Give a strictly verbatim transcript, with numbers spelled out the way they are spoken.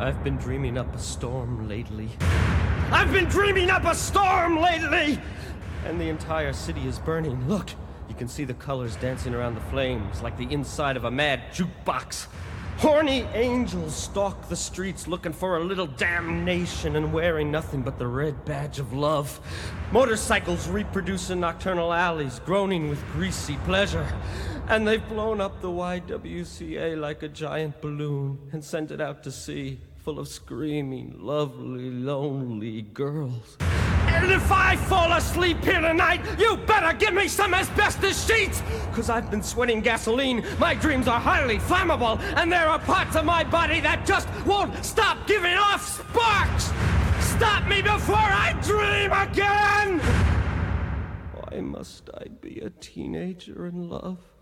I've been dreaming up a storm lately. I've been dreaming up a storm lately! And the entire city is burning. Look, you can see the colors dancing around the flames like the inside of a mad jukebox. Horny angels stalk the streets looking for a little damnation and wearing nothing but the red badge of love. Motorcycles reproduce in nocturnal alleys, groaning with greasy pleasure. And they've blown up the Y W C A like a giant balloon and sent it out to sea, full of screaming, lovely, lonely girls. And if I fall asleep here tonight, you better give me some asbestos sheets! Cause I've been sweating gasoline, my dreams are highly flammable, and there are parts of my body that just won't stop giving off sparks! Stop me before I dream again! Why must I be a teenager in love?